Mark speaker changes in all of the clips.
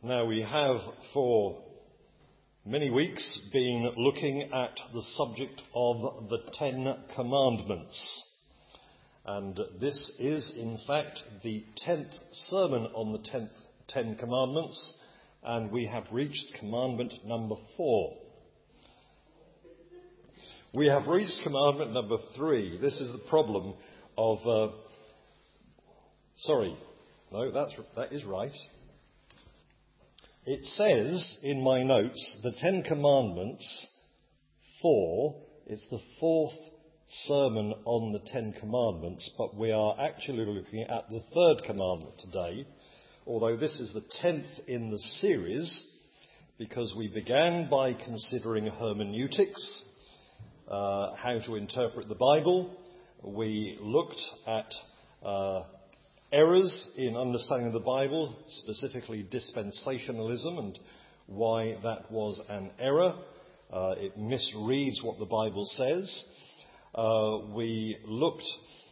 Speaker 1: Now, we have for many weeks been looking at the subject of the Ten Commandments. And this is, in fact, the 10th sermon on the Ten Commandments, and we have reached commandment number 4. We have reached commandment number 3. This is the problem of... that is right. It says in my notes, the 10 Commandments 4, it's the 4th sermon on the 10 Commandments, but we are actually looking at the 3rd commandment today, although this is the 10th in the series, because we began by considering hermeneutics, how to interpret the Bible. We looked at errors in understanding the Bible, specifically dispensationalism and why that was an error. It misreads what the Bible says. We looked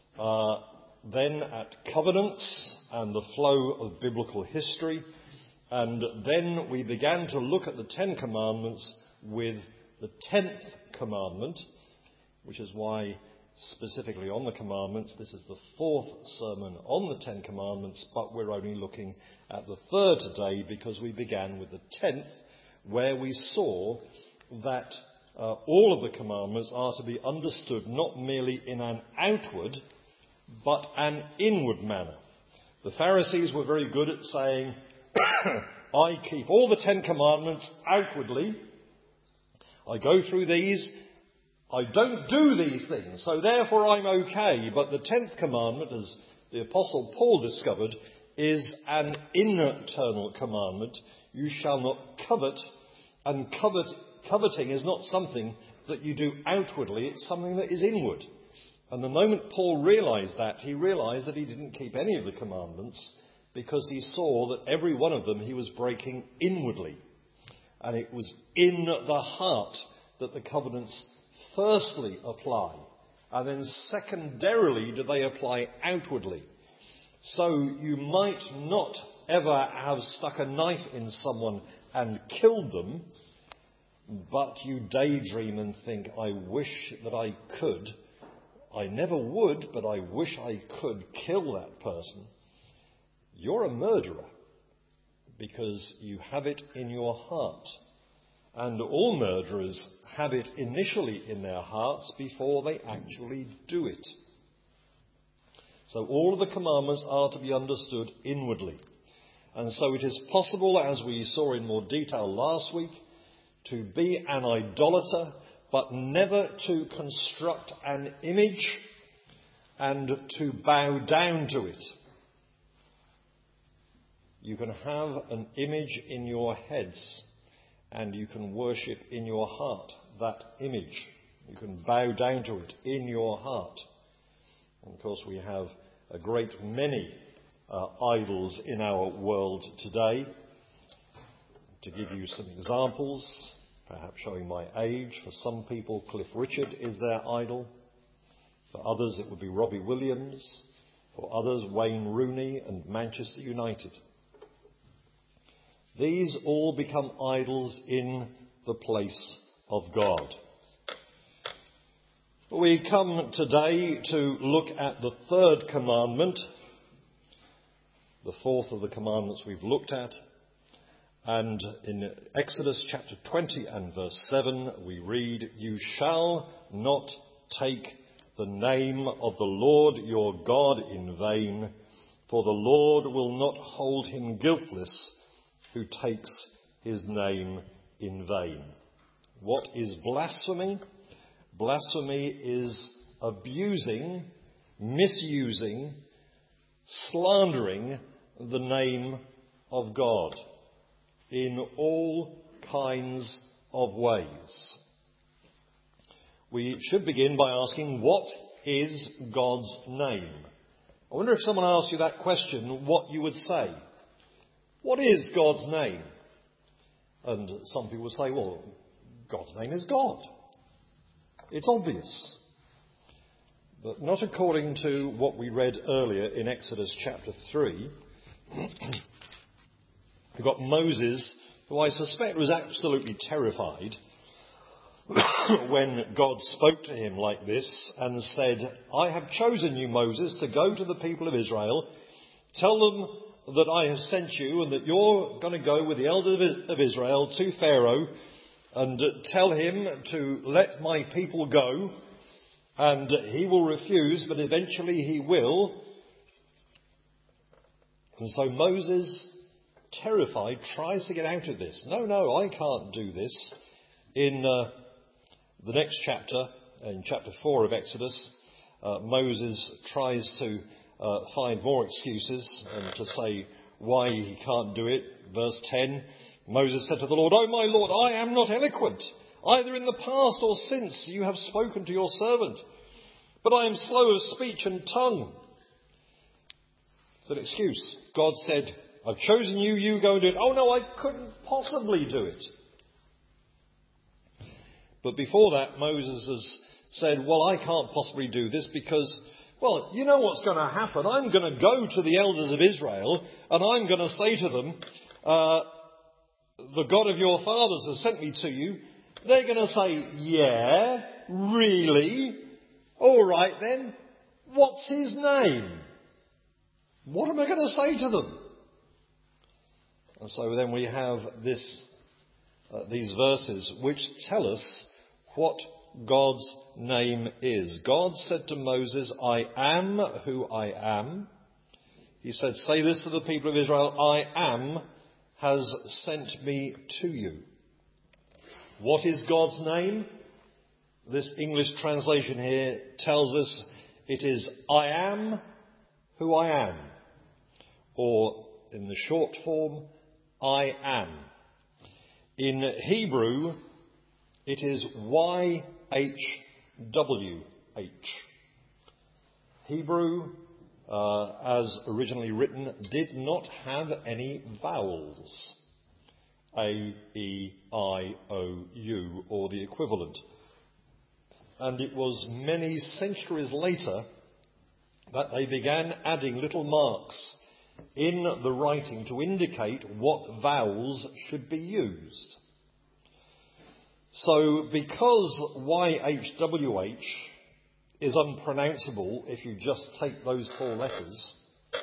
Speaker 1: then at covenants and the flow of biblical history, and then we began to look at the 10 Commandments with the 10th commandment, which is why specifically on the commandments, this is the 4th sermon on the 10 Commandments, but we're only looking at the 3rd today because we began with the 10th, where we saw that all of the commandments are to be understood not merely in an outward, but an inward manner. The Pharisees were very good at saying, I keep all the 10 Commandments outwardly. I go through these. I don't do these things, so therefore I'm okay. But the 10th commandment, as the Apostle Paul discovered, is an internal commandment. You shall not covet, and coveting is not something that you do outwardly, it's something that is inward. And the moment Paul realized that, he realized that he didn't keep any of the commandments because he saw that every one of them he was breaking inwardly. And it was in the heart that the covenants firstly apply, and then secondarily do they apply outwardly. So you might not ever have stuck a knife in someone and killed them, but you daydream and think, I wish that I could. I never would, but I wish I could kill that person. You're a murderer because you have it in your heart. And all murderers have it initially in their hearts before they actually do it. So all of the commandments are to be understood inwardly. And so it is possible, as we saw in more detail last week, to be an idolater, but never to construct an image and to bow down to it. You can have an image in your heads, and you can worship in your heart that image. You can bow down to it in your heart. And of course, we have a great many idols in our world today. To give you some examples, perhaps showing my age, for some people Cliff Richard is their idol. For others it would be Robbie Williams. For others Wayne Rooney and Manchester United. These all become idols in the place of God. We come today to look at the 3rd commandment, the 4th of the commandments we've looked at. And in Exodus chapter 20 and verse 7 we read, You shall not take the name of the Lord your God in vain, for the Lord will not hold him guiltless who takes his name in vain. What is blasphemy? Blasphemy is abusing, misusing, slandering the name of God in all kinds of ways. We should begin by asking, what is God's name? I wonder if someone asked you that question, what you would say. What is God's name? And some people say, well, God's name is God. It's obvious. But not according to what we read earlier in Exodus chapter 3. We've got Moses, who I suspect was absolutely terrified when God spoke to him like this and said, I have chosen you, Moses, to go to the people of Israel, tell them that I have sent you and that you're going to go with the elders of Israel to Pharaoh and tell him to let my people go, and he will refuse, but eventually he will. And so Moses, terrified, tries to get out of this. No, I can't do this. In the next chapter, in chapter 4 of Exodus, Moses tries to find more excuses and to say why he can't do it. Verse 10, Moses said to the Lord, "Oh my Lord, I am not eloquent. Either in the past or since you have spoken to your servant, but I am slow of speech and tongue." It's an excuse. God said, I've chosen you, you go and do it. Oh no, I couldn't possibly do it. But before that, Moses has said, well, I can't possibly do this because, well, you know what's going to happen. I'm going to go to the elders of Israel and I'm going to say to them, the God of your fathers has sent me to you. They're going to say, yeah, really? All right then. What's his name? What am I going to say to them? And so then we have these verses which tell us what God's name is. God said to Moses, I am who I am. He said, say this to the people of Israel, I am has sent me to you. What is God's name? This English translation here tells us it is I am who I am. Or in the short form, I am. In Hebrew, it is YHWH. Hebrew, as originally written, did not have any vowels. A, E, I, O, U, or the equivalent. And it was many centuries later that they began adding little marks in the writing to indicate what vowels should be used. So because YHWH is unpronounceable if you just take those four letters,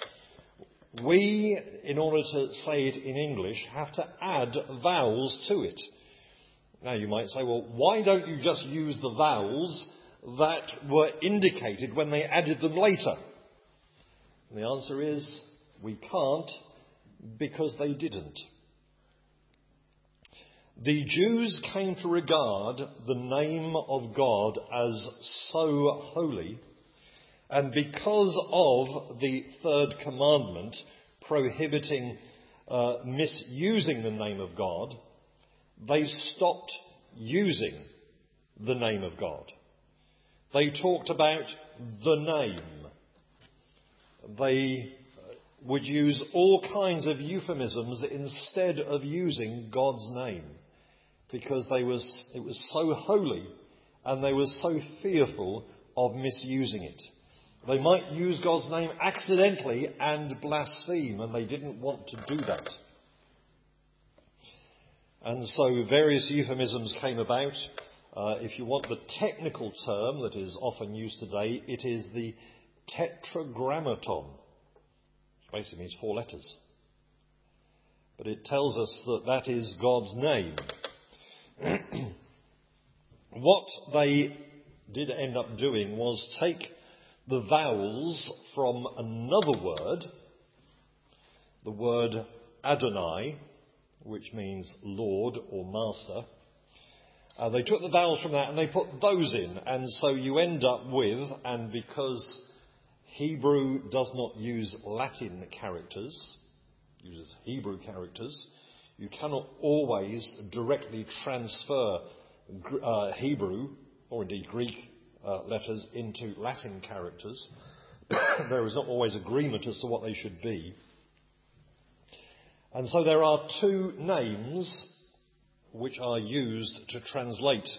Speaker 1: we, in order to say it in English, have to add vowels to it. Now you might say, well, why don't you just use the vowels that were indicated when they added them later? And the answer is, we can't, because they didn't. The Jews came to regard the name of God as so holy, and because of the third commandment prohibiting misusing the name of God, they stopped using the name of God. They talked about the name. They would use all kinds of euphemisms instead of using God's name, because it was so holy and they were so fearful of misusing it. They might use God's name accidentally and blaspheme, and they didn't want to do that. And so various euphemisms came about. If you want the technical term that is often used today, it is the tetragrammaton, which basically means 4 letters. But it tells us that that is God's name. What they did end up doing was take the vowels from another word, the word Adonai, which means Lord or Master. They took the vowels from that and they put those in, and so you end up with, and because Hebrew does not use Latin characters, it uses Hebrew characters, you cannot always directly transfer Hebrew, or indeed Greek letters into Latin characters. There is not always agreement as to what they should be. And so there are 2 names which are used to translate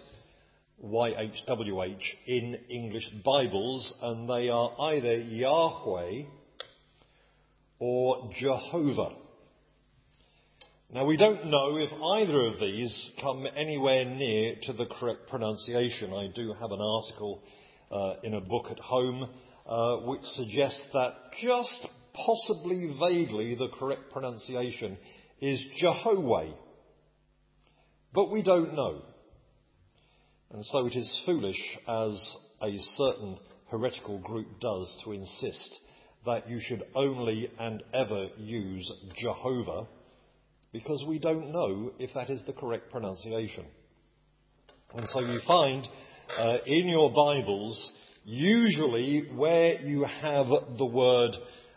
Speaker 1: YHWH in English Bibles, and they are either Yahweh or Jehovah. Now, we don't know if either of these come anywhere near to the correct pronunciation. I do have an article in a book at home which suggests that just possibly vaguely the correct pronunciation is Jehovah. But we don't know. And so it is foolish, as a certain heretical group does, to insist that you should only and ever use Jehovah, because we don't know if that is the correct pronunciation. And so you find in your Bibles, usually where you have the word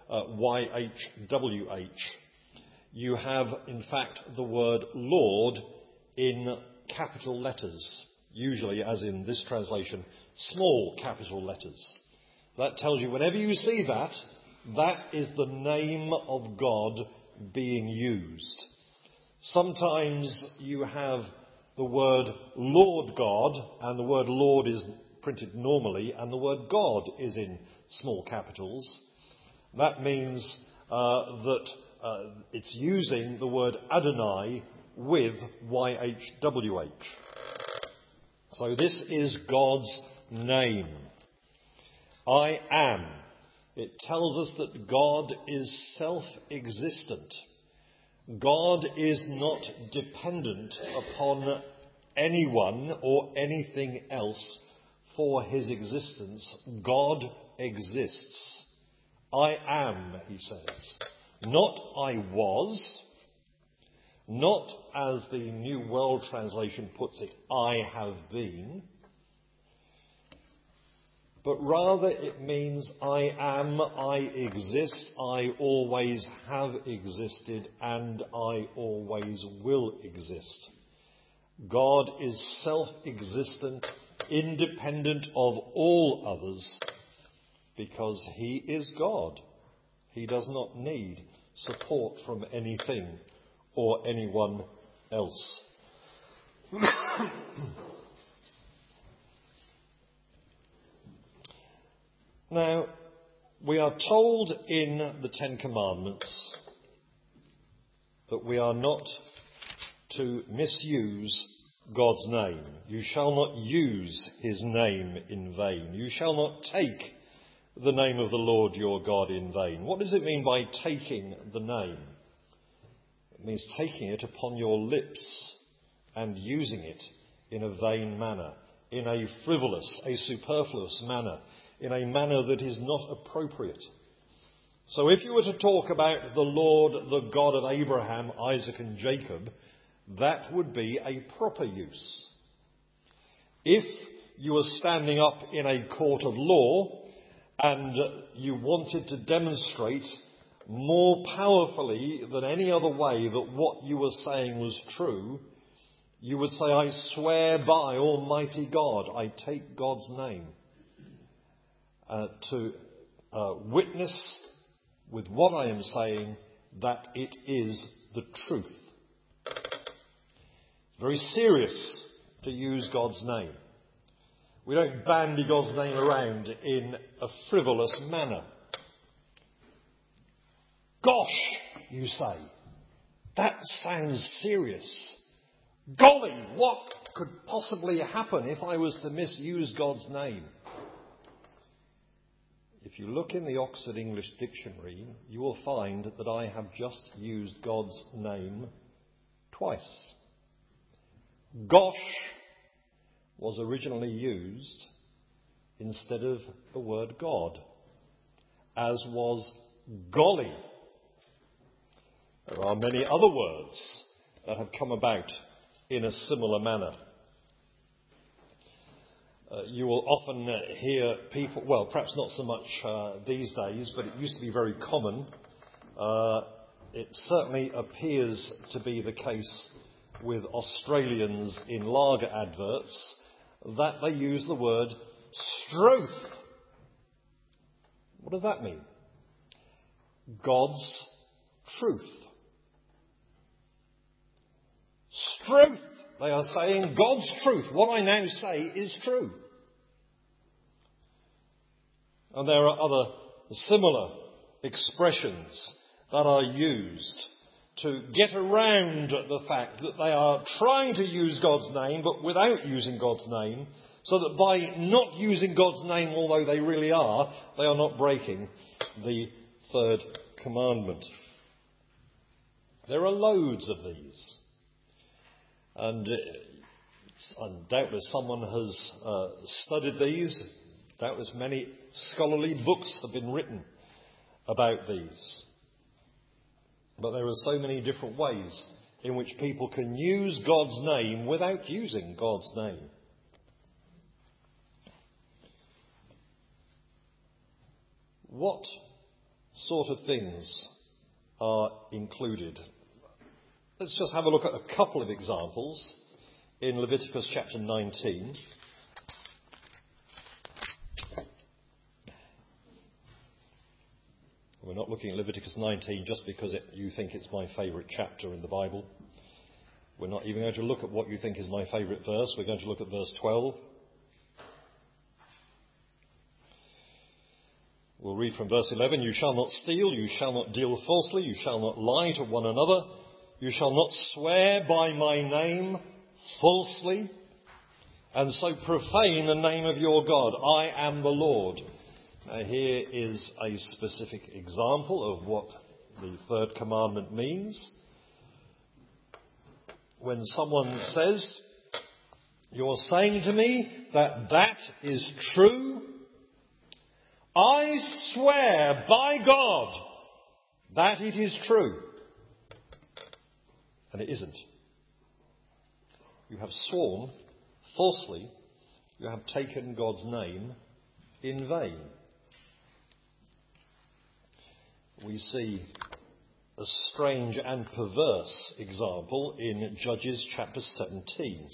Speaker 1: YHWH, you have in fact the word Lord in capital letters, usually, as in this translation, small capital letters. That tells you whenever you see that, that is the name of God being used. Sometimes you have the word Lord God, and the word Lord is printed normally, and the word God is in small capitals. That means that it's using the word Adonai with YHWH. So this is God's name. I am. It tells us that God is self-existent. God is not dependent upon anyone or anything else for his existence. God exists. I am, he says. Not I was. Not, as the New World Translation puts it, I have been. But rather it means I am, I exist, I always have existed, and I always will exist. God is self-existent, independent of all others, because he is God. He does not need support from anything or anyone else. Now, we are told in the Ten Commandments that we are not to misuse God's name. You shall not use his name in vain. You shall not take the name of the Lord your God in vain. What does it mean by taking the name? It means taking it upon your lips and using it in a vain manner, in a frivolous, a superfluous manner, in a manner that is not appropriate. So if you were to talk about the Lord, the God of Abraham, Isaac and Jacob, that would be a proper use. If you were standing up in a court of law and you wanted to demonstrate more powerfully than any other way that what you were saying was true, you would say, I swear by Almighty God, I take God's name to witness with what I am saying that it is the truth. It's very serious to use God's name. We don't bandy God's name around in a frivolous manner. Gosh, you say, that sounds serious. Golly, what could possibly happen if I was to misuse God's name? If you look in the Oxford English Dictionary, you will find that I have just used God's name twice. Gosh was originally used instead of the word God, as was golly. There are many other words that have come about in a similar manner. You will often hear people, well, perhaps not so much these days, but it used to be very common. It certainly appears to be the case with Australians in lager adverts that they use the word struth. What does that mean? God's truth. Struth, they are saying, God's truth. What I now say is true. And there are other similar expressions that are used to get around the fact that they are trying to use God's name but without using God's name, so that by not using God's name, although they really are, they are not breaking the third commandment. There are loads of these. And doubtless someone has studied these. Doubtless many scholarly books have been written about these. But there are so many different ways in which people can use God's name without using God's name. What sort of things are included? Let's just have a look at a couple of examples in Leviticus chapter 19. We're not looking at Leviticus 19 just because you think it's my favourite chapter in the Bible. We're not even going to look at what you think is my favourite verse. We're going to look at verse 12. We'll read from verse 11. You shall not steal, you shall not deal falsely, you shall not lie to one another, you shall not swear by my name falsely, and so profane the name of your God. I am the Lord. Now here is a specific example of what the third commandment means. When someone says, you're saying to me that is true, I swear by God that it is true. And it isn't. You have sworn falsely. You have taken God's name in vain. We see a strange and perverse example in Judges chapter 17.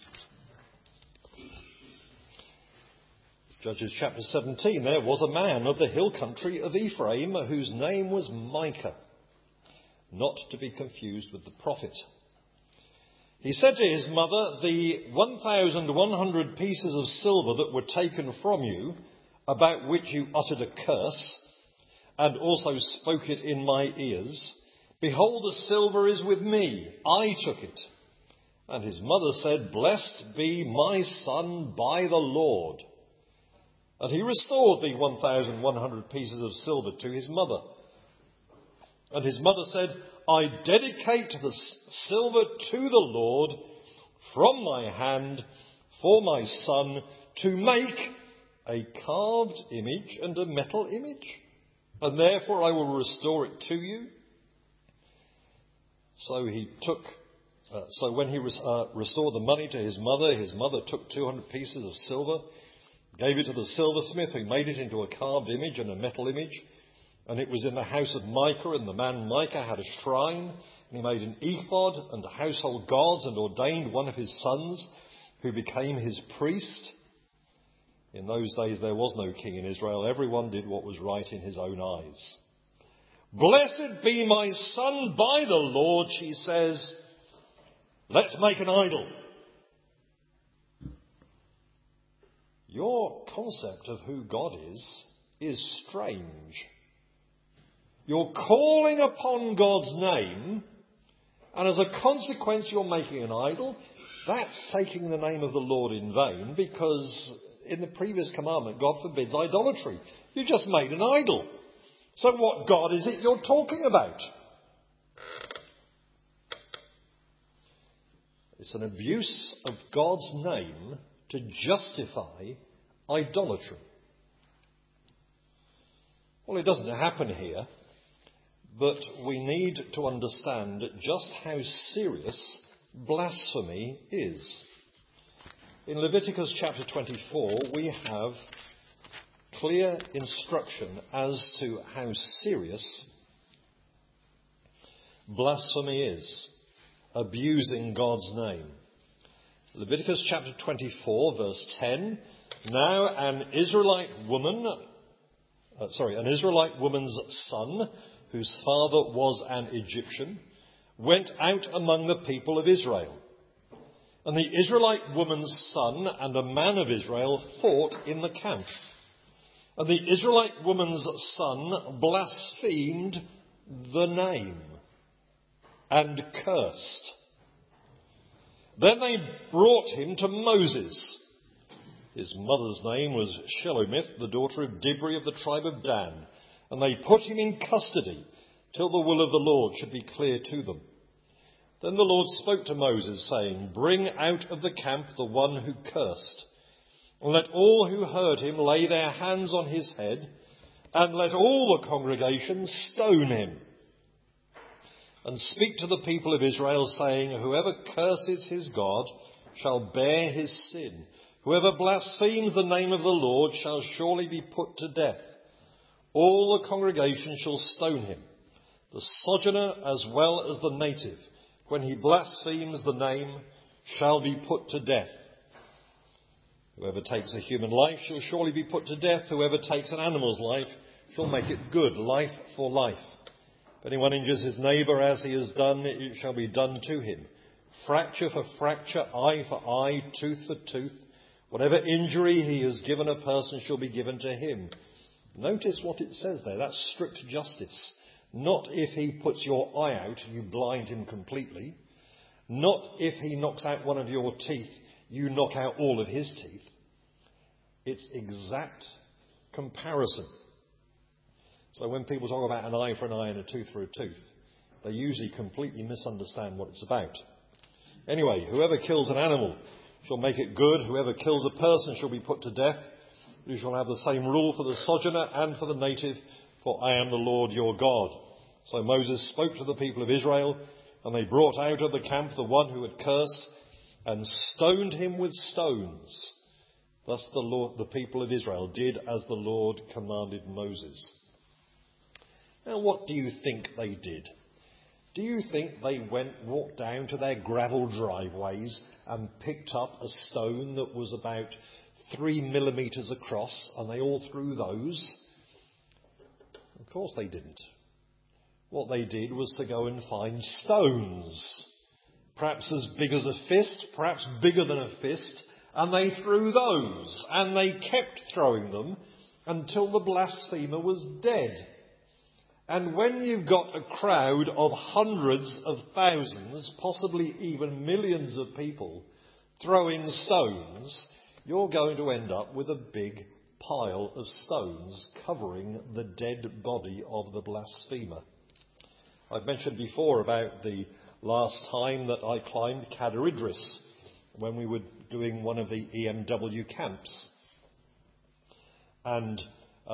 Speaker 1: Judges chapter 17, there was a man of the hill country of Ephraim whose name was Micah, not to be confused with the prophet. He said to his mother, the 1,100 pieces of silver that were taken from you, about which you uttered a curse, and also spoke it in my ears, behold, the silver is with me, I took it. And his mother said, blessed be my son by the Lord. And he restored the 1,100 pieces of silver to his mother. And his mother said, I dedicate the silver to the Lord from my hand for my son to make a carved image and a metal image. And therefore I will restore it to you. So when he restored the money to his mother took 200 pieces of silver, gave it to the silversmith, who made it into a carved image and a metal image. And it was in the house of Micah, and the man Micah had a shrine, and he made an ephod and household gods, and ordained one of his sons, who became his priest. In those days there was no king in Israel. Everyone did what was right in his own eyes. Blessed be my son by the Lord, she says. Let's make an idol. Your concept of who God is strange. You're calling upon God's name, and as a consequence you're making an idol. That's taking the name of the Lord in vain, because in the previous commandment God forbids idolatry. You just made an idol. So what God is it you're talking about? It's an abuse of God's name to justify idolatry. Well, it doesn't happen here, but we need to understand just how serious blasphemy is. In Leviticus chapter 24, we have clear instruction as to how serious blasphemy is, abusing God's name. Leviticus chapter 24, verse 10. Now an Israelite woman's son, whose father was an Egyptian, went out among the people of Israel. And the Israelite woman's son and a man of Israel fought in the camp. And the Israelite woman's son blasphemed the name. and cursed. Then they brought him to Moses. His mother's name was Shelomith, the daughter of Dibri of the tribe of Dan. And they put him in custody till the will of the Lord should be clear to them. Then the Lord spoke to Moses, saying, "Bring out of the camp the one who cursed, and let all who heard him lay their hands on his head, and let all the congregation stone him. And speak to the people of Israel, saying, Whoever curses his God shall bear his sin. Whoever blasphemes the name of the Lord shall surely be put to death. All the congregation shall stone him, the sojourner as well as the native. When he blasphemes the name, shall be put to death. Whoever takes a human life shall surely be put to death. Whoever takes an animal's life shall make it good, life for life. If anyone injures his neighbour as he has done, it shall be done to him. Fracture for fracture, eye for eye, tooth for tooth. Whatever injury he has given a person shall be given to him." Notice what it says there. That's strict justice. Not if he puts your eye out, you blind him completely. Not if he knocks out one of your teeth, you knock out all of his teeth. It's exact comparison. So when people talk about an eye for an eye and a tooth for a tooth, they usually completely misunderstand what it's about. Anyway, whoever kills an animal shall make it good. Whoever kills a person shall be put to death. You shall have the same rule for the sojourner and for the native, for I am the Lord your God. So Moses spoke to the people of Israel, and they brought out of the camp the one who had cursed, and stoned him with stones. Thus the people of Israel did as the Lord commanded Moses. Now, what do you think they did? Do you think they walked down to their gravel driveways and picked up a stone that was about 3 millimetres across, and they all threw those? Of course they didn't. What they did was to go and find stones, perhaps as big as a fist, perhaps bigger than a fist, and they threw those, and they kept throwing them until the blasphemer was dead. And when you've got a crowd of hundreds of thousands, possibly even millions of people throwing stones, you're going to end up with a big pile of stones covering the dead body of the blasphemer. I've mentioned before about the last time that I climbed Cadair Idris when we were doing one of the EMW camps. And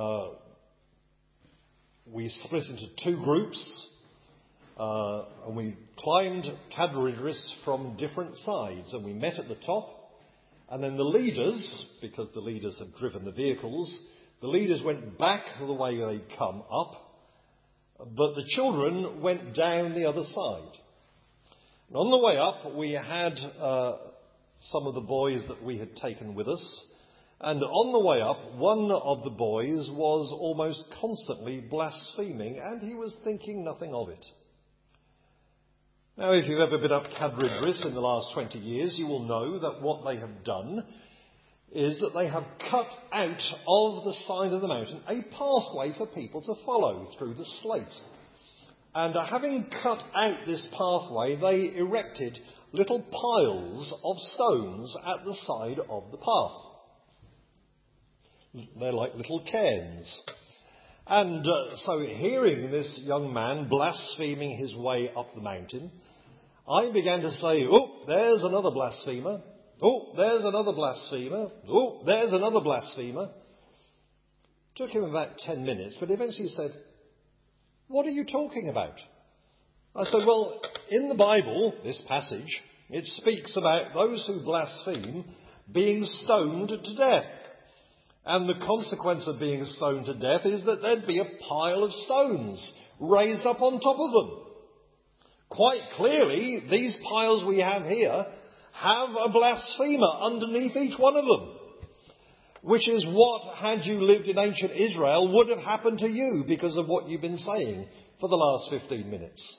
Speaker 1: we split into two groups, and we climbed Cadair Idris from different sides, and we met at the top, and then the leaders, because the leaders had driven the vehicles, the leaders went back the way they'd come up, but the children went down the other side. And on the way up, we had some of the boys that we had taken with us, and on the way up, one of the boys was almost constantly blaspheming, and he was thinking nothing of it. Now, if you've ever been up Cadair Idris in the last 20 years, you will know that what they have done is that they have cut out of the side of the mountain a pathway for people to follow through the slate. And having cut out this pathway, they erected little piles of stones at the side of the path. They're like little cairns. And so hearing this young man blaspheming his way up the mountain, I began to say, "Oh, there's another blasphemer. Oh, there's another blasphemer. Oh, there's another blasphemer." Took him about 10 minutes, but eventually he said, "What are you talking about?" I said, "Well, in the Bible, this passage, it speaks about those who blaspheme being stoned to death. And the consequence of being stoned to death is that there'd be a pile of stones raised up on top of them. Quite clearly, these piles we have here have a blasphemer underneath each one of them. Which is what, had you lived in ancient Israel, would have happened to you because of what you've been saying for the last 15 minutes.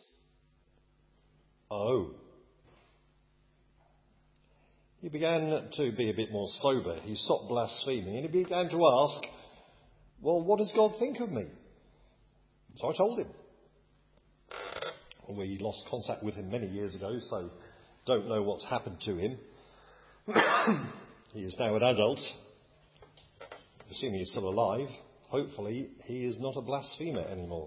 Speaker 1: Oh. He began to be a bit more sober. He stopped blaspheming and he began to ask, "Well, what does God think of me?" So I told him. We lost contact with him many years ago, so don't know what's happened to him. He is now an adult. Assuming he's still alive, hopefully he is not a blasphemer anymore.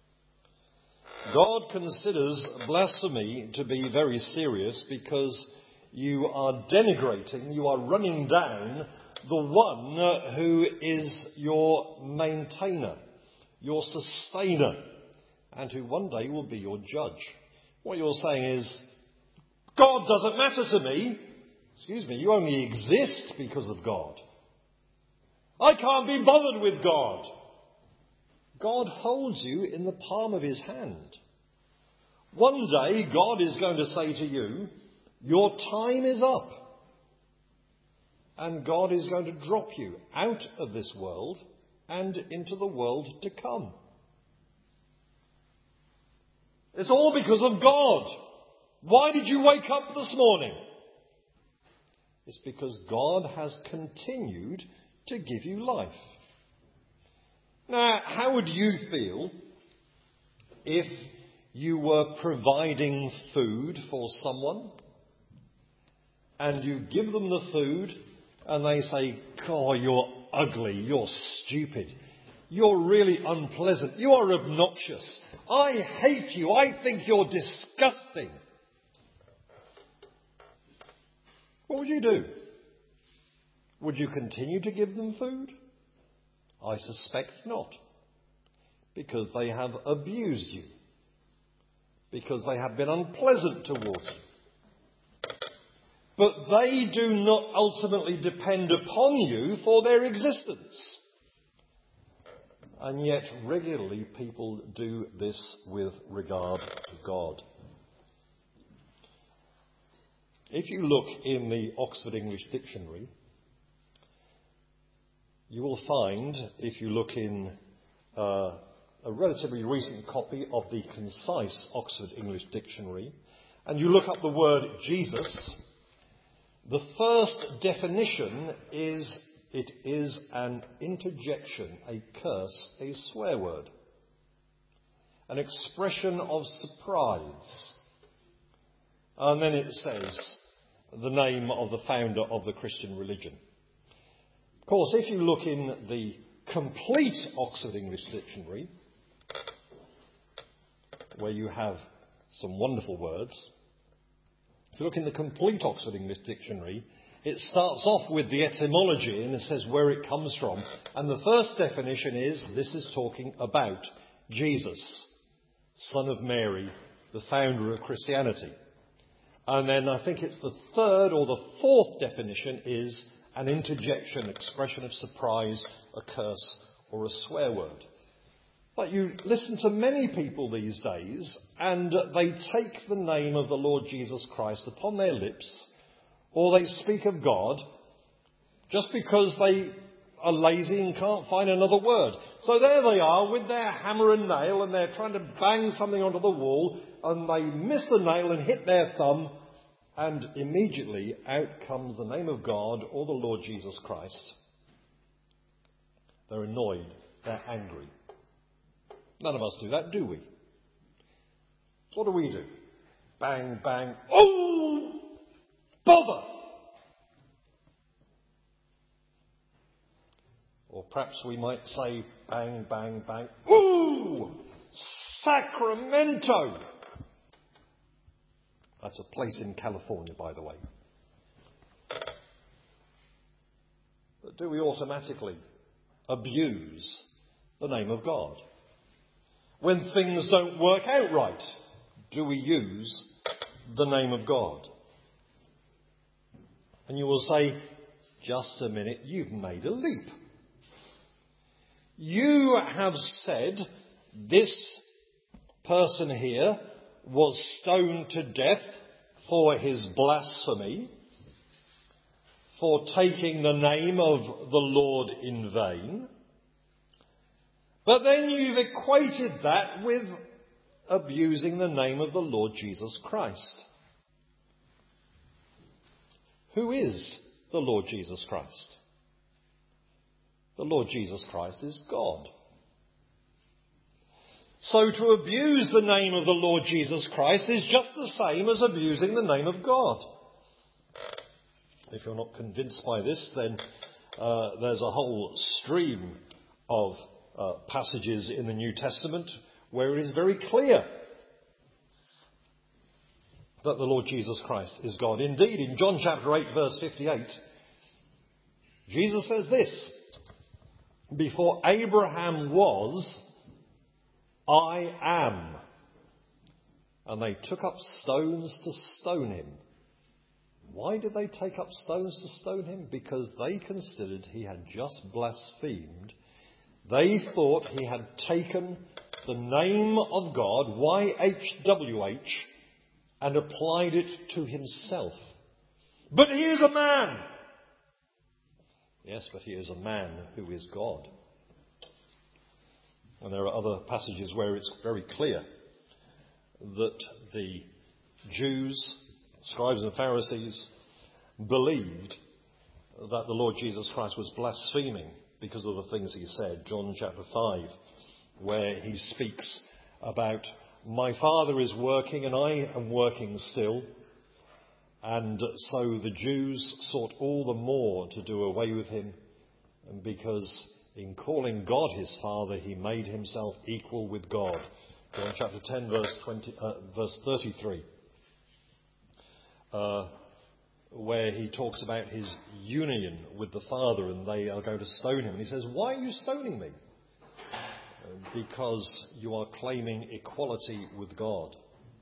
Speaker 1: God considers blasphemy to be very serious because you are denigrating, you are running down the one who is your maintainer, your sustainer, and who one day will be your judge. What you're saying is, God doesn't matter to me. Excuse me, you only exist because of God. I can't be bothered with God. God holds you in the palm of his hand. One day, God is going to say to you, your time is up. And God is going to drop you out of this world and into the world to come. It's all because of God. Why did you wake up this morning? It's because God has continued to give you life. Now, how would you feel if you were providing food for someone and you give them the food and they say, God, you're ugly, you're stupid, you're really unpleasant, you are obnoxious, I hate you, I think you're disgusting. What would you do? Would you continue to give them food? I suspect not. Because they have abused you. Because they have been unpleasant towards you. But they do not ultimately depend upon you for their existence. And yet regularly people do this with regard to God. If you look in the Oxford English Dictionary, you will find, if you look in a relatively recent copy of the concise Oxford English Dictionary, and you look up the word Jesus, the first definition is it is an interjection, a curse, a swear word, an expression of surprise. And then it says the name of the founder of the Christian religion. Of course, if you look in the complete Oxford English Dictionary, where you have some wonderful words, if you look in the complete Oxford English Dictionary, it starts off with the etymology and it says where it comes from. And the first definition is, this is talking about Jesus, son of Mary, the founder of Christianity. And then I think it's the third or the fourth definition is an interjection, expression of surprise, a curse, or a swear word. But you listen to many people these days, and they take the name of the Lord Jesus Christ upon their lips, or they speak of God, just because they are lazy and can't find another word. So there they are with their hammer and nail, and they're trying to bang something onto the wall, and they miss the nail and hit their thumb, and immediately out comes the name of God or the Lord Jesus Christ. They're annoyed. They're angry. None of us do that, do we? What do? Bang, bang. Oh! Bother! Or perhaps we might say bang, bang, bang. Ooh! Sacramento! That's a place in California, by the way. But do we automatically abuse the name of God? When things don't work out right, do we use the name of God? And you will say, just a minute, you've made a leap. You have said this person here was stoned to death for his blasphemy, for taking the name of the Lord in vain. But then you've equated that with abusing the name of the Lord Jesus Christ. Who is the Lord Jesus Christ? The Lord Jesus Christ is God. So to abuse the name of the Lord Jesus Christ is just the same as abusing the name of God. If you're not convinced by this, then there's a whole stream of passages in the New Testament where it is very clear that the Lord Jesus Christ is God. Indeed, in John chapter 8, verse 58, Jesus says this: "Before Abraham was, I am." And they took up stones to stone him. Why did they take up stones to stone him? Because they considered he had just blasphemed. They thought he had taken the name of God, YHWH, and applied it to himself. But he is a man. Yes, but he is a man who is God. And there are other passages where it's very clear that the Jews, scribes and Pharisees, believed that the Lord Jesus Christ was blaspheming because of the things he said. John chapter 5, where he speaks about, "My Father is working and I am working still." And so the Jews sought all the more to do away with him, because in calling God his Father, he made himself equal with God. John chapter 10, verse 33, where he talks about his union with the Father, and they are going to stone him. And he says, "Why are you stoning me?" Because you are claiming equality with God.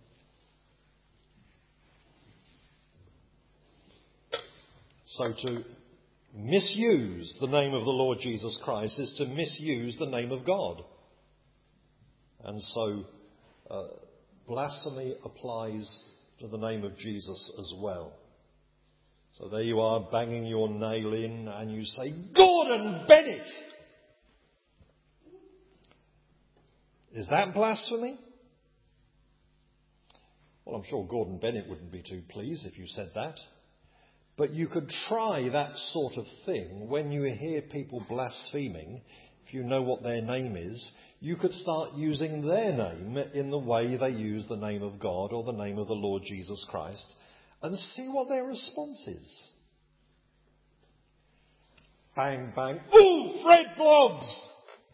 Speaker 1: So to misuse the name of the Lord Jesus Christ is to misuse the name of God. And so blasphemy applies to the name of Jesus as well. So there you are, banging your nail in, and you say, "Gordon Bennett!" Is that blasphemy? Well, I'm sure Gordon Bennett wouldn't be too pleased if you said that. But you could try that sort of thing when you hear people blaspheming. If you know what their name is, you could start using their name in the way they use the name of God or the name of the Lord Jesus Christ, and see what their response is. Bang, bang. "Ooh, Fred Bloggs!"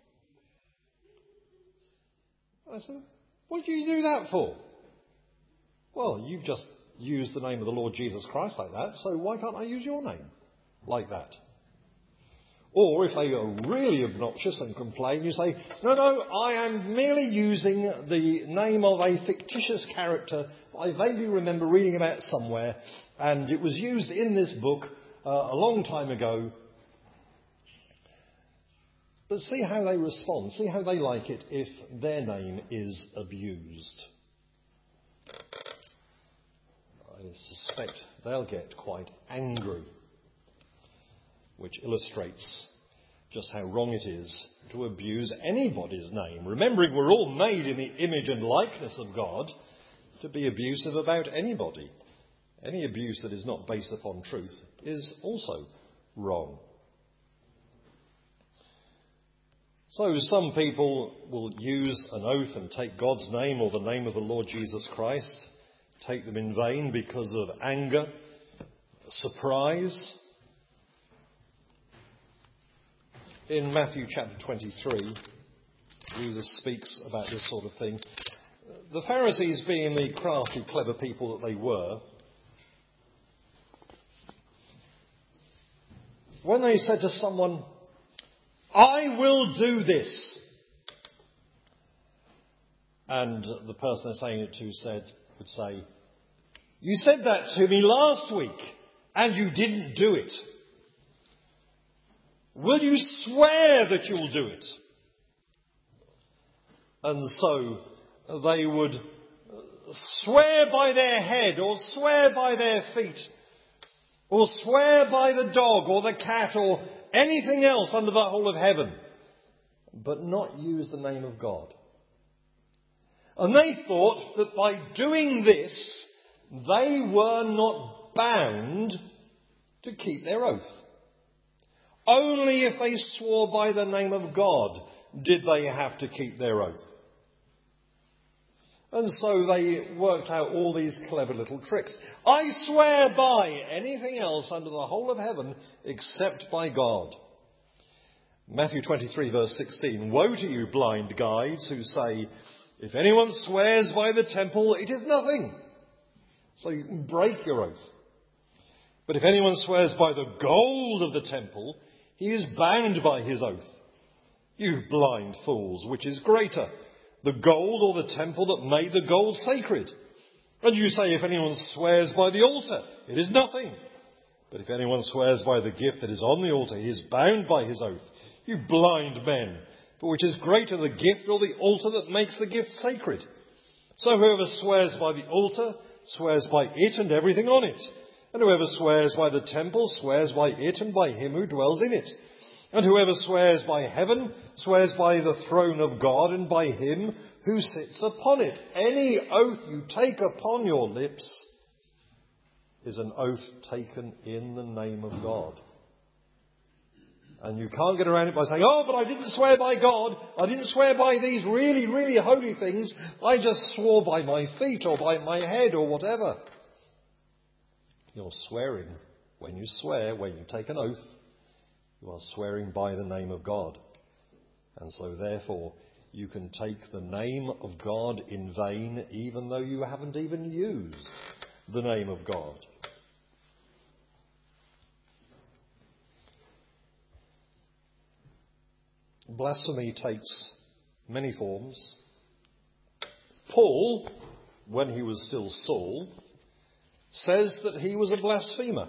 Speaker 1: I said, "What do you do that for?" "Well, you've just used the name of the Lord Jesus Christ like that, so why can't I use your name like that?" Or if they are really obnoxious and complain, you say, no, "I am merely using the name of a fictitious character I vaguely remember reading about somewhere, and it was used in this book a long time ago." But see how they respond. See how they like it if their name is abused. I suspect they'll get quite angry, which illustrates just how wrong it is to abuse anybody's name. Remembering we're all made in the image and likeness of God, to be abusive about anybody. Any abuse that is not based upon truth is also wrong. So some people will use an oath and take God's name or the name of the Lord Jesus Christ, take them in vain because of anger, surprise. In Matthew chapter 23, Jesus speaks about this sort of thing. The Pharisees, being the crafty, clever people that they were, when they said to someone, "I will do this," and the person they're saying it to would say, "You said that to me last week and you didn't do it. Will you swear that you'll do it?" And so they would swear by their head, or swear by their feet, or swear by the dog or the cat or anything else under the whole of heaven, but not use the name of God. And they thought that by doing this, they were not bound to keep their oath. Only if they swore by the name of God did they have to keep their oath. And so they worked out all these clever little tricks. I swear by anything else under the whole of heaven except by God. Matthew 23 verse 16. Woe to you, blind guides, who say, if anyone swears by the temple, it is nothing. So you can break your oath. But if anyone swears by the gold of the temple, he is bound by his oath. You blind fools, which is greater, the gold or the temple that made the gold sacred? And you say, if anyone swears by the altar, it is nothing. But if anyone swears by the gift that is on the altar, he is bound by his oath. You blind men, but which is greater, the gift or the altar that makes the gift sacred? So whoever swears by the altar swears by it and everything on it. And whoever swears by the temple swears by it and by him who dwells in it. And whoever swears by heaven swears by the throne of God and by him who sits upon it. Any oath you take upon your lips is an oath taken in the name of God. And you can't get around it by saying, oh, but I didn't swear by God. I didn't swear by these really, really holy things. I just swore by my feet or by my head or whatever. You're swearing. When you swear, when you take an oath, you are swearing by the name of God. And so therefore, you can take the name of God in vain, even though you haven't even used the name of God. Blasphemy takes many forms. Paul, when he was still Saul, says that he was a blasphemer.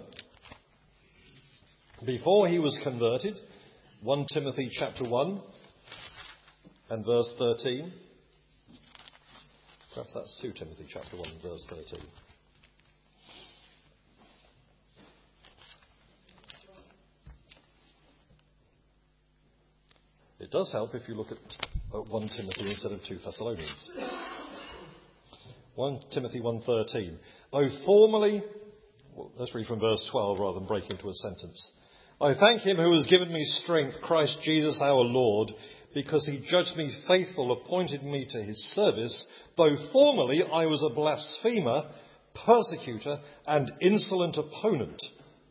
Speaker 1: Before he was converted, 1 Timothy chapter 1 and verse 13. Perhaps that's 2 Timothy chapter 1 and verse 13. It does help if you look at 1 Timothy instead of 2 Thessalonians. 1 Timothy 1:13. Though formerly, let's read from verse 12 rather than break into a sentence. I thank him who has given me strength, Christ Jesus our Lord, because he judged me faithful, appointed me to his service, though formerly I was a blasphemer, persecutor, and insolent opponent.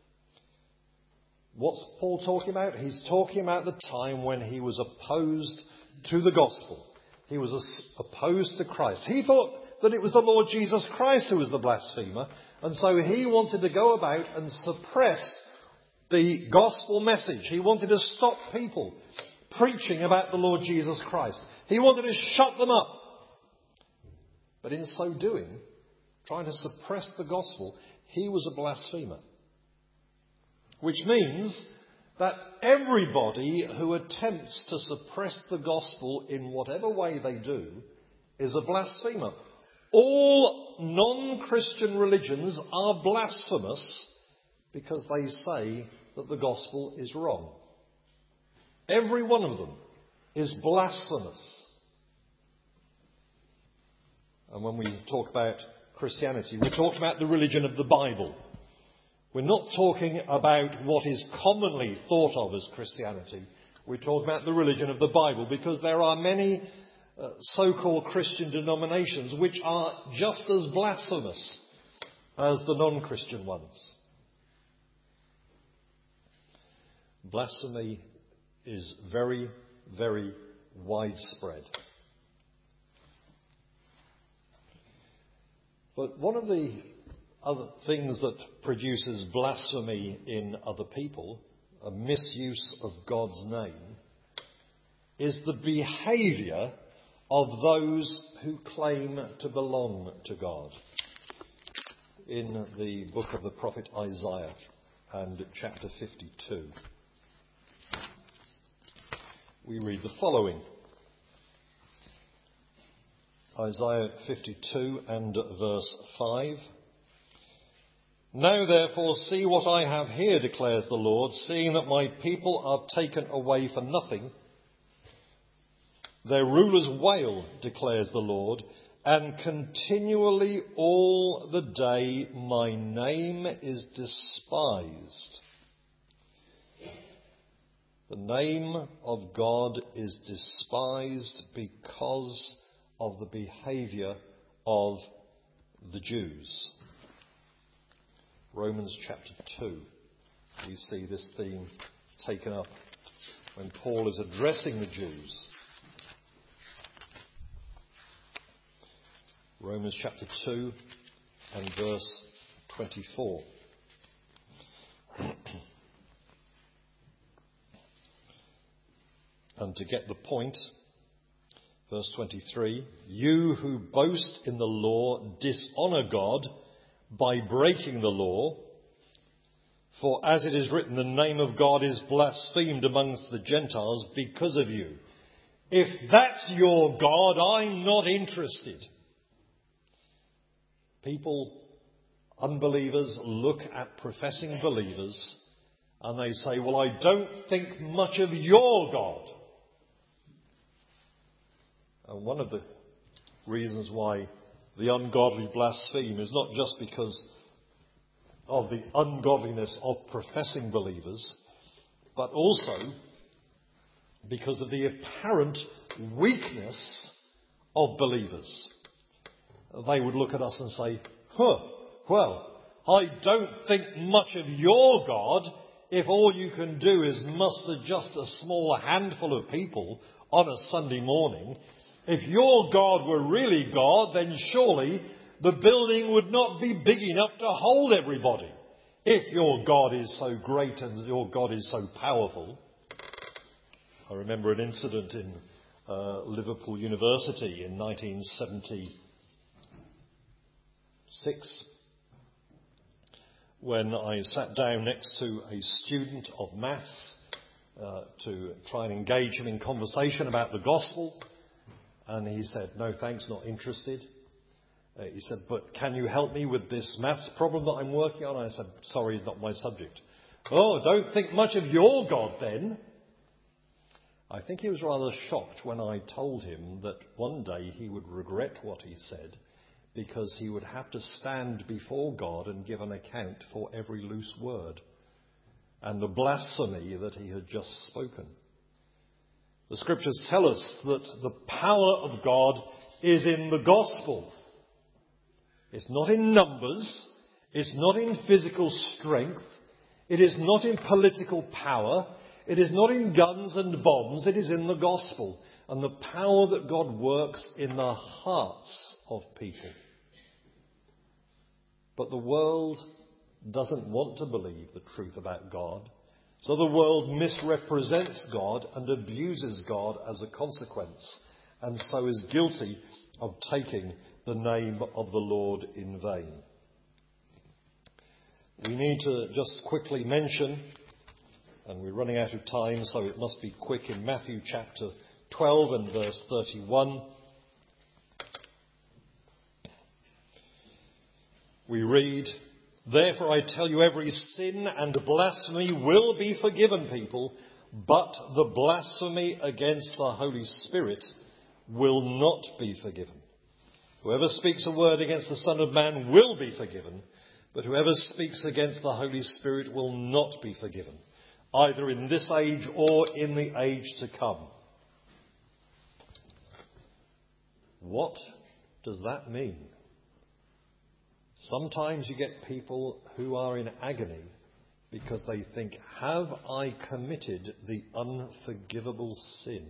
Speaker 1: What's Paul talking about? He's talking about the time when he was opposed to the gospel. He was opposed to Christ. He thought that it was the Lord Jesus Christ who was the blasphemer, and so he wanted to go about and suppress the gospel message. He wanted to stop people preaching about the Lord Jesus Christ. He wanted to shut them up. But in so doing, trying to suppress the gospel, he was a blasphemer. Which means that everybody who attempts to suppress the gospel in whatever way they do is a blasphemer. All non-Christian religions are blasphemous because they say that the gospel is wrong. Every one of them is blasphemous. And when we talk about Christianity, we're talking about the religion of the Bible. We're not talking about what is commonly thought of as Christianity. We're talking about the religion of the Bible, because there are many so-called Christian denominations which are just as blasphemous as the non-Christian ones. Blasphemy is very, very widespread. But one of the other things that produces blasphemy in other people, a misuse of God's name, is the behaviour of those who claim to belong to God. In the book of the prophet Isaiah and chapter 52, we read the following. Isaiah 52 and verse 5. Now therefore see what I have here, declares the Lord, seeing that my people are taken away for nothing. Their rulers wail, declares the Lord, and continually all the day my name is despised. The name of God is despised because of the behaviour of the Jews. Romans chapter 2. We see this theme taken up when Paul is addressing the Jews. Romans chapter 2 and verse 24. And to get the point, verse 23, you who boast in the law dishonour God by breaking the law, for as it is written, the name of God is blasphemed amongst the Gentiles because of you. If that's your God, I'm not interested. People, unbelievers, look at professing believers and they say, well, I don't think much of your God. And one of the reasons why the ungodly blaspheme is not just because of the ungodliness of professing believers, but also because of the apparent weakness of believers. They would look at us and say, well, I don't think much of your God if all you can do is muster just a small handful of people on a Sunday morning. If your God were really God, then surely the building would not be big enough to hold everybody. If your God is so great and your God is so powerful. I remember an incident in Liverpool University in 1976 when I sat down next to a student of maths to try and engage him in conversation about the gospel. And he said, no thanks, not interested. He said, but can you help me with this maths problem that I'm working on? I said, sorry, it's not my subject. Oh, don't think much of your God then. I think he was rather shocked when I told him that one day he would regret what he said because he would have to stand before God and give an account for every loose word and the blasphemy that he had just spoken. The scriptures tell us that the power of God is in the gospel. It's not in numbers. It's not in physical strength. It is not in political power. It is not in guns and bombs. It is in the gospel and the power that God works in the hearts of people. But the world doesn't want to believe the truth about God. So the world misrepresents God and abuses God as a consequence, and so is guilty of taking the name of the Lord in vain. We need to just quickly mention, and we're running out of time, so it must be quick, in Matthew chapter 12 and verse 31. We read, therefore I tell you, every sin and blasphemy will be forgiven people, but the blasphemy against the Holy Spirit will not be forgiven. Whoever speaks a word against the Son of Man will be forgiven, but whoever speaks against the Holy Spirit will not be forgiven, either in this age or in the age to come. What does that mean? Sometimes you get people who are in agony because they think, have I committed the unforgivable sin?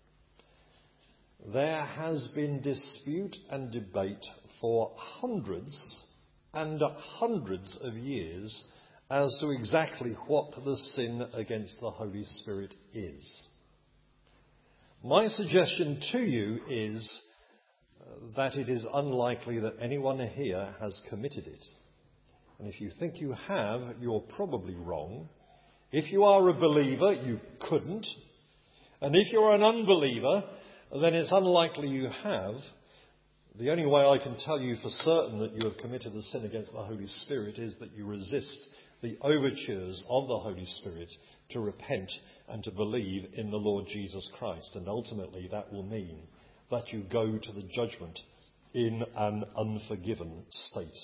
Speaker 1: There has been dispute and debate for hundreds and hundreds of years as to exactly what the sin against the Holy Spirit is. My suggestion to you is that it is unlikely that anyone here has committed it. And if you think you have, you're probably wrong. If you are a believer, you couldn't. And if you're an unbeliever, then it's unlikely you have. The only way I can tell you for certain that you have committed the sin against the Holy Spirit is that you resist the overtures of the Holy Spirit to repent and to believe in the Lord Jesus Christ. And ultimately that will mean that you go to the judgment in an unforgiven state.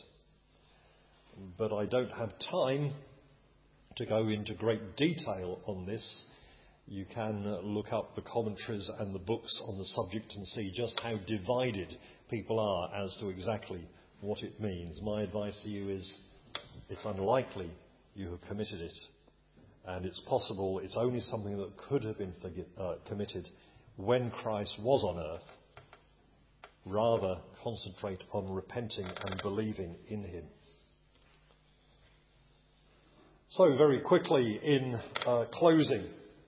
Speaker 1: But I don't have time to go into great detail on this. You can look up the commentaries and the books on the subject and see just how divided people are as to exactly what it means. My advice to you is it's unlikely you have committed it. And it's possible it's only something that could have been committed when Christ was on earth. Rather, concentrate on repenting and believing in him. So, very quickly in closing,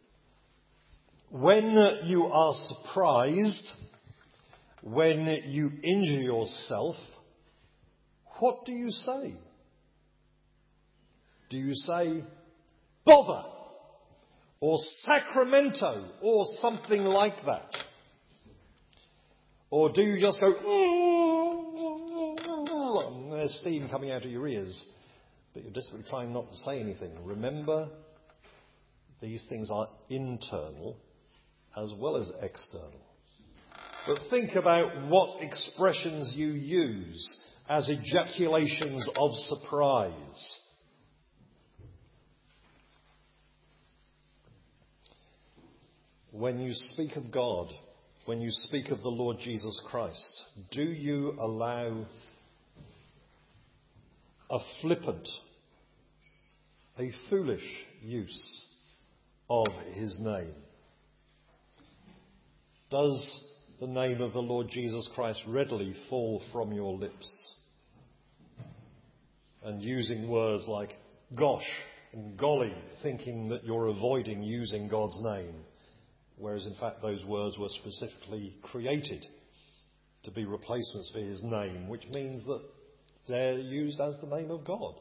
Speaker 1: when you are surprised, when you injure yourself, what do you say? Do you say, bother, or Sacramento, or something like that? Or do you just go, and there's steam coming out of your ears, but you're desperately trying not to say anything? Remember, these things are internal as well as external. But think about what expressions you use as ejaculations of surprise. When you speak of God, when you speak of the Lord Jesus Christ, do you allow a flippant, a foolish use of his name? Does the name of the Lord Jesus Christ readily fall from your lips? And using words like gosh and golly, thinking that you're avoiding using God's name, whereas in fact those words were specifically created to be replacements for his name, which means that they're used as the name of God.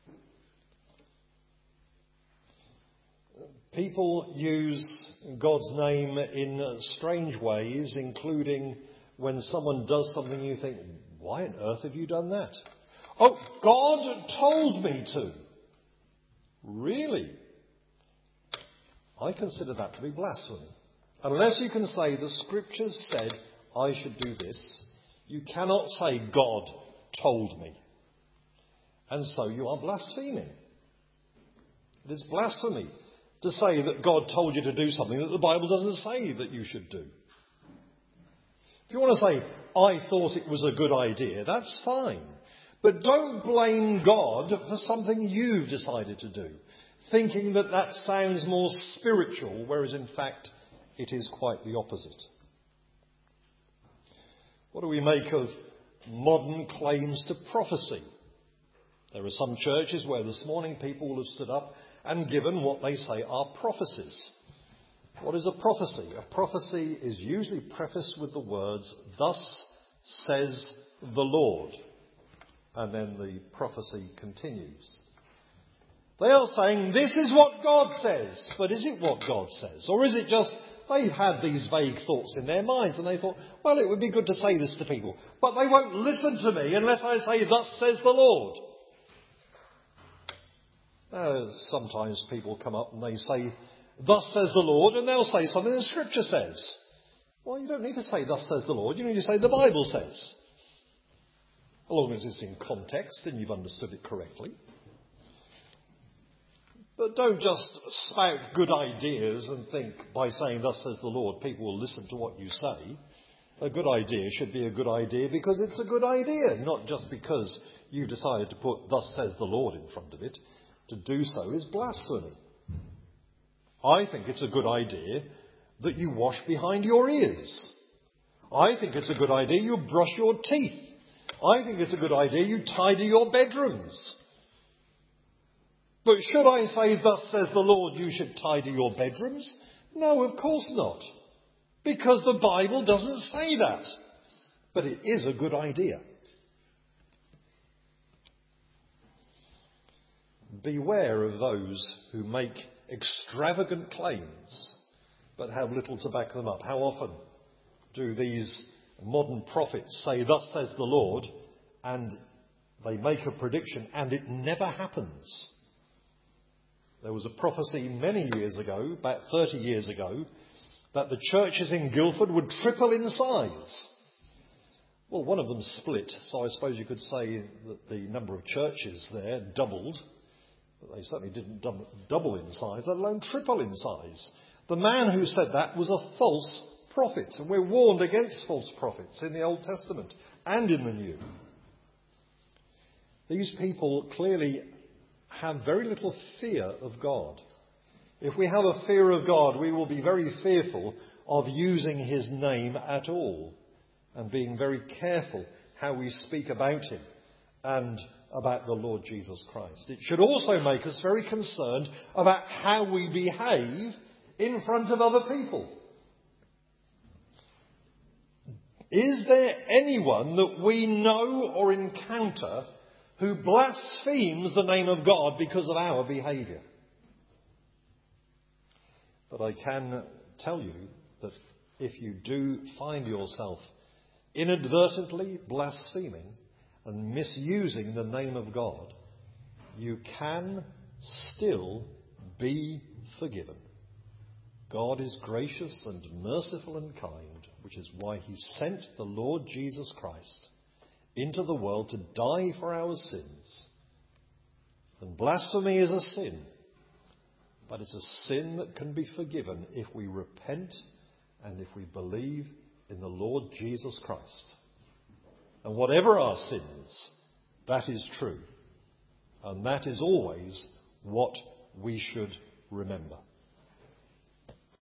Speaker 1: People use God's name in strange ways, including when someone does something you think, why on earth have you done that? Oh, God told me to. Really? I consider that to be blasphemy. Unless you can say the scriptures said I should do this, you cannot say God told me. And so you are blaspheming. It is blasphemy to say that God told you to do something that the Bible doesn't say that you should do. If you want to say, I thought it was a good idea, that's fine. But don't blame God for something you've decided to do, thinking that that sounds more spiritual, whereas in fact it is quite the opposite. What do we make of modern claims to prophecy? There are some churches where this morning people will have stood up and given what they say are prophecies. What is a prophecy? A prophecy is usually prefaced with the words, thus says the Lord. And then the prophecy continues. They are saying, this is what God says. But is it what God says? Or is it just, they've had these vague thoughts in their minds and they thought, well, it would be good to say this to people. But they won't listen to me unless I say, thus says the Lord. Sometimes people come up and they say, thus says the Lord, and they'll say something the Scripture says. Well, you don't need to say, thus says the Lord. You need to say, the Bible says. As long as it's in context and you've understood it correctly. But don't just spout good ideas and think by saying, thus says the Lord, people will listen to what you say. A good idea should be a good idea because it's a good idea, not just because you've decided to put, thus says the Lord in front of it. To do so is blasphemy. I think it's a good idea that you wash behind your ears. I think it's a good idea you brush your teeth. I think it's a good idea you tidy your bedrooms. But should I say, thus says the Lord, you should tidy your bedrooms? No, of course not. Because the Bible doesn't say that. But it is a good idea. Beware of those who make extravagant claims but have little to back them up. How often do these modern prophets say, thus says the Lord, and they make a prediction and it never happens? There was a prophecy many years ago, about 30 years ago, that the churches in Guildford would triple in size. Well, one of them split, so I suppose you could say that the number of churches there doubled. But they certainly didn't double in size, let alone triple in size. The man who said that was a false prophet, and we're warned against false prophets in the Old Testament and in the New. These people clearly have very little fear of God. If we have a fear of God, we will be very fearful of using his name at all, and being very careful how we speak about him and about the Lord Jesus Christ. It should also make us very concerned about how we behave in front of other people. Is there anyone that we know or encounter who blasphemes the name of God because of our behaviour? But I can tell you that if you do find yourself inadvertently blaspheming and misusing the name of God, you can still be forgiven. God is gracious and merciful and kind, which is why he sent the Lord Jesus Christ into the world to die for our sins. And blasphemy is a sin, but it's a sin that can be forgiven if we repent and if we believe in the Lord Jesus Christ. And whatever our sins, that is true. And that is always what we should remember.